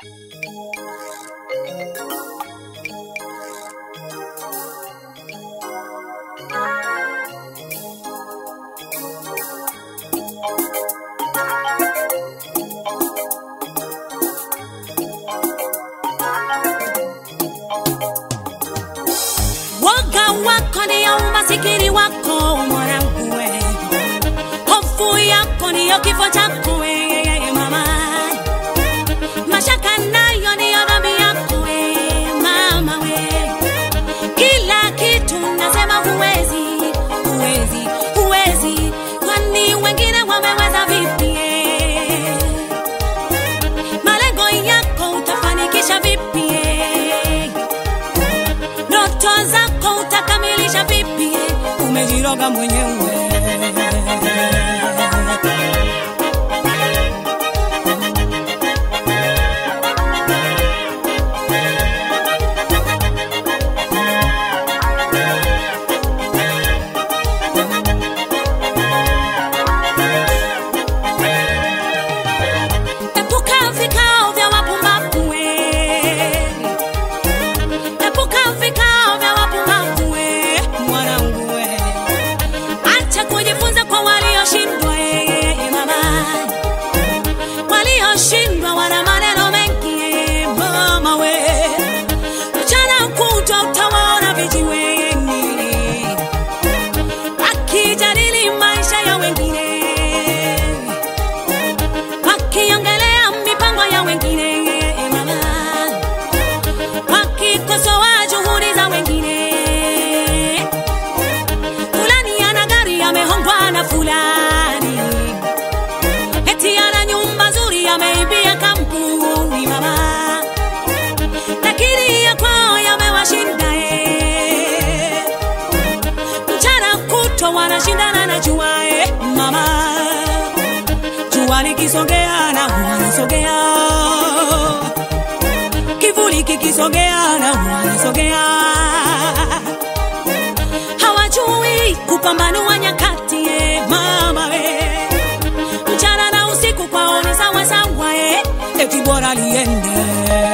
Woga wako ndio umasikini wako mwanangu we. Hofu yako ndio kifo chako we mama. Mashaka nayo ndio dhambi yako we mama we. Kila kitu nasema huwezi, huwezi, huwezi. Kwani wengine wameweza vipi? Malengo yako utafanikisha vipi? Ndoto zako utakamilisha vipi? Umejiroga mwenyewe. Epuka vikao vya wapumbavu we. Epuka vikao vya wapumbavu we mwanangu we. Acha kujifunza kwa walioshindwa mama. Walioshindwa wana maneno mengi mama we. Mchana kutwa utawaona vijiweni wakijadili maisha ya wengine, wakiongelea mipango ya wengine mama, wakikosoa juhudi za wengine. Fulani ana gari amehongwa na fulani, eti ana nyumba nzuri ameibia kampuni mama, lakini yako yamewashinda mchana kutwa wanashindana na jua mama. Jua likisogea na wanasogea, kivuli kikisogea na wanasogea. Hawajui kupambanua nyakati mama we. Mchana na usiku kwao ni sawa sawa eti bora liende.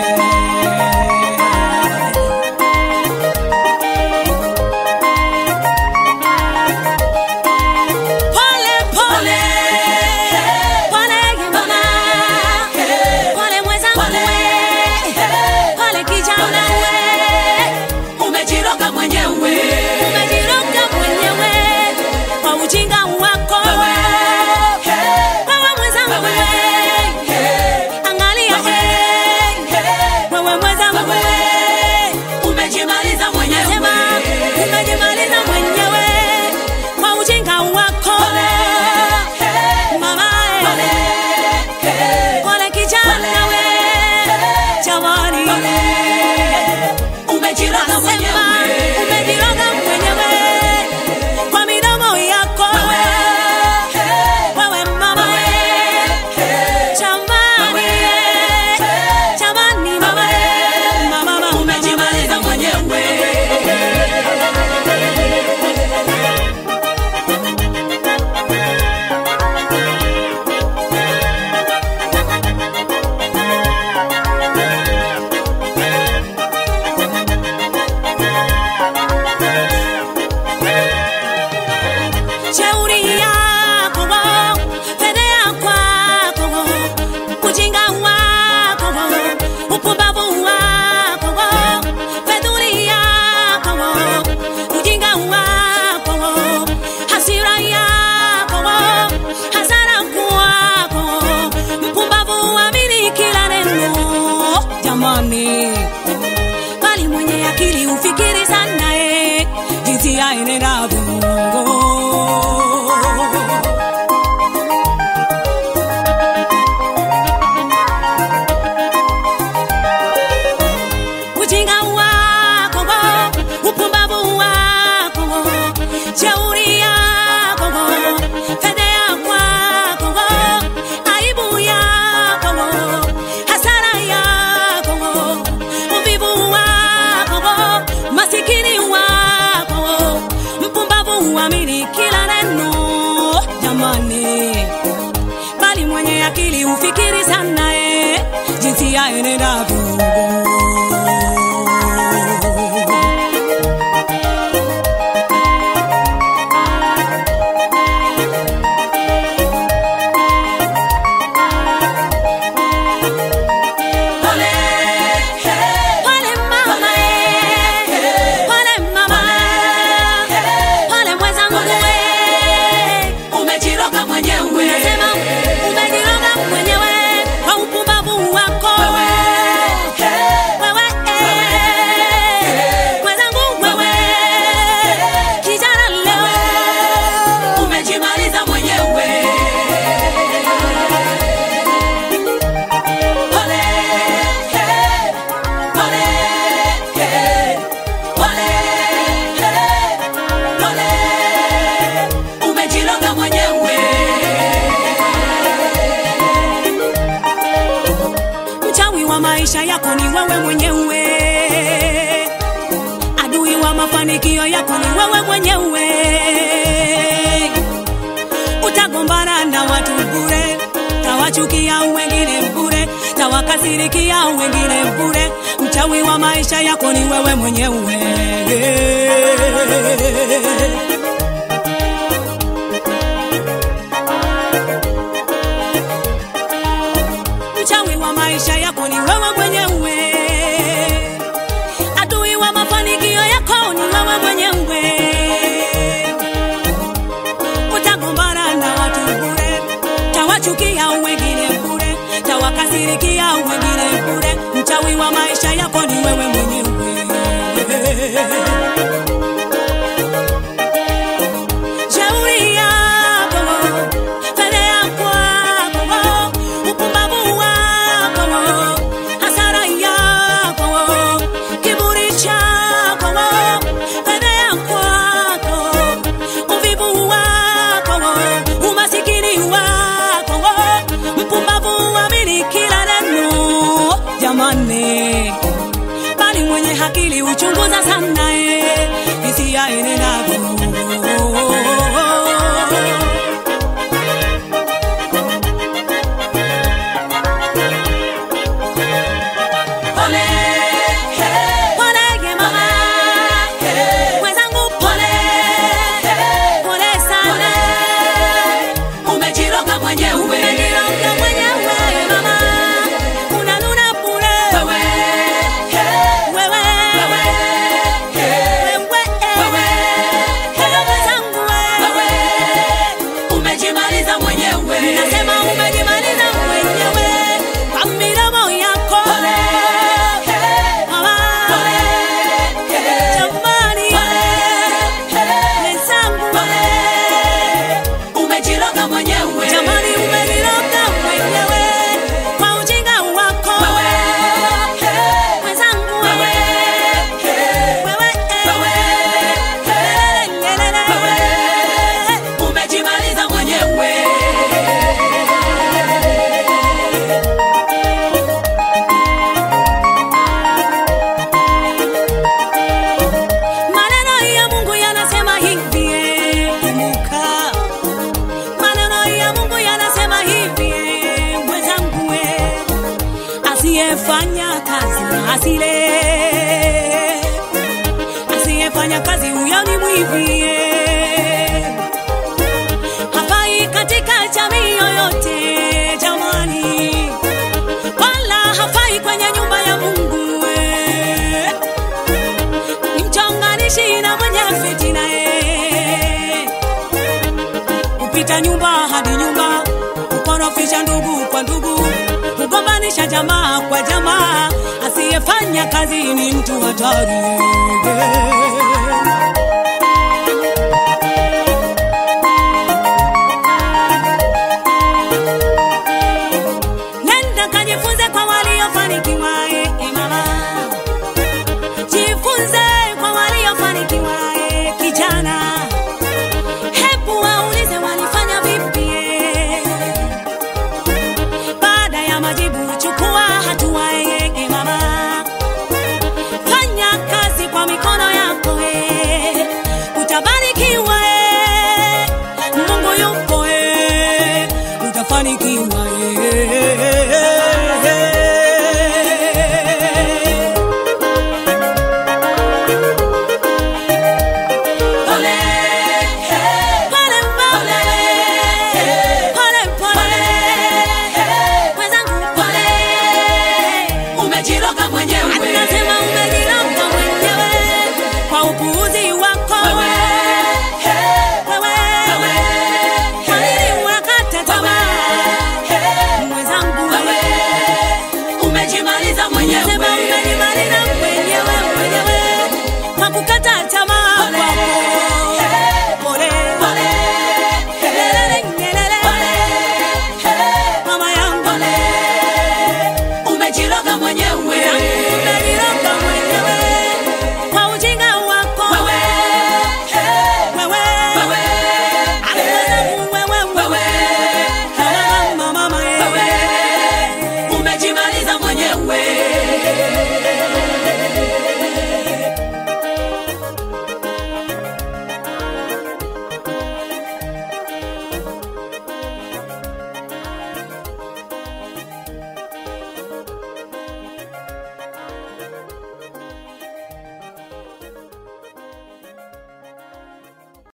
Bali mwenye akili ufikiri sana jinsi ya enendavyo. Ujinga wako, upumbavu wako, jeuri yako, fedheha kwako, aibu yako, hasara yako, uvivu wako, masikini wako, mpumbavu huamini kila neno jamani. Bali mwenye akili ufikiri sana jinsi ya enendavyo. Maisha yako ni wewe mwenyewe, adui wa mafanikio yako ni wewe mwenyewe. Utagombana na watu bure, tawachukia wengine bure, tawakasirikia wengine bure. Mchawi wa maisha yako ni wewe mwenyewe. Mchawi wa maisha yako ni wewe mwenyewe, adui wa mafanikio yako ni wewe mwenyewe. Utagombana na watu bure, tawachukia wengine bure, tawakasirikia wengine bure. Mchawi wa maisha yako ni wewe mwenyewe. Shauri yako, fedha yako, upumbavu wako, hasara yako, kiburi chako, fedha yako, uvivu wako, umasikini wako, mpumbavu amini kila neno. Jamani, bali mwenye akili uchunguza sana hisia enendavyo. Asiyefanya kazi asile, asiyefanya kazi huyo ni mwivi. Hafai katika jamii yoyote jamani, wala hafai kwenye nyumba ya Mungu. Ni mchonganishi na mwenye fitina, upita nyumba hadi nyumba, ukorofisha ndugu kwa ndugu, ugombanisha jamaa kwa jamaa. Asiyefanya kazi ni mtu hatari.